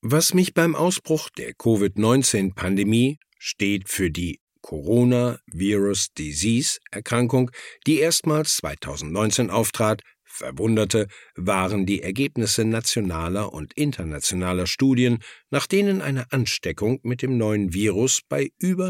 Was mich beim Ausbruch der Covid-19-Pandemie steht für die Coronavirus Disease Erkrankung, die erstmals 2019 auftrat, verwunderte, waren die Ergebnisse nationaler und internationaler Studien, nach denen eine Ansteckung mit dem neuen Virus bei über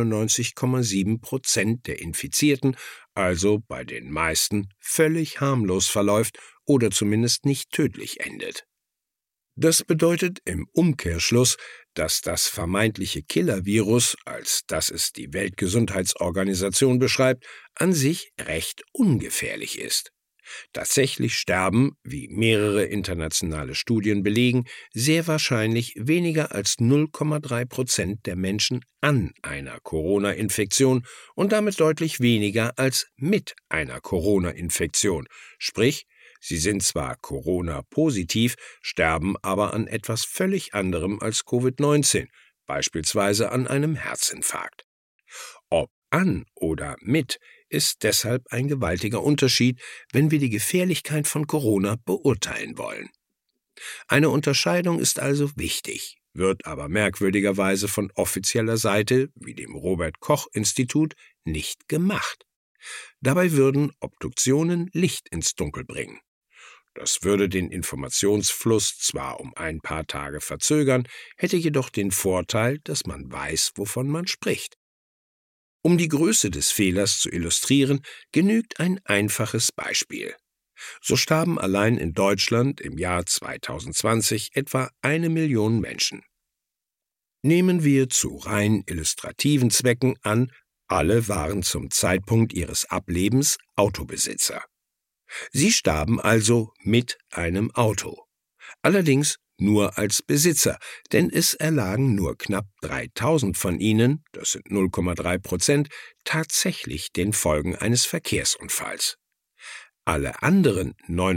99,7% der Infizierten, also bei den meisten, völlig harmlos verläuft oder zumindest nicht tödlich endet. Das bedeutet im Umkehrschluss, dass das vermeintliche Killer-Virus, als das es die Weltgesundheitsorganisation beschreibt, an sich recht ungefährlich ist. Tatsächlich sterben, wie mehrere internationale Studien belegen, sehr wahrscheinlich weniger als 0,3% der Menschen an einer Corona-Infektion und damit deutlich weniger als mit einer Corona-Infektion, sprich, sie sind zwar Corona-positiv, sterben aber an etwas völlig anderem als Covid-19, beispielsweise an einem Herzinfarkt. Ob an oder mit ist deshalb ein gewaltiger Unterschied, wenn wir die Gefährlichkeit von Corona beurteilen wollen. Eine Unterscheidung ist also wichtig, wird aber merkwürdigerweise von offizieller Seite, wie dem Robert-Koch-Institut, nicht gemacht. Dabei würden Obduktionen Licht ins Dunkel bringen. Das würde den Informationsfluss zwar um ein paar Tage verzögern, hätte jedoch den Vorteil, dass man weiß, wovon man spricht. Um die Größe des Fehlers zu illustrieren, genügt ein einfaches Beispiel. So starben allein in Deutschland im Jahr 2020 etwa 1 Million Menschen. Nehmen wir zu rein illustrativen Zwecken an, alle waren zum Zeitpunkt ihres Ablebens Autobesitzer. Sie starben also mit einem Auto. Allerdings nur als Besitzer, denn es erlagen nur knapp 3.000 von ihnen, das sind 0,3%, tatsächlich den Folgen eines Verkehrsunfalls. Alle anderen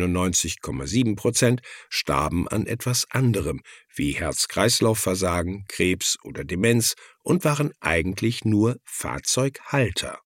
99,7% starben an etwas anderem, wie Herz-Kreislauf-Versagen, Krebs oder Demenz und waren eigentlich nur Fahrzeughalter.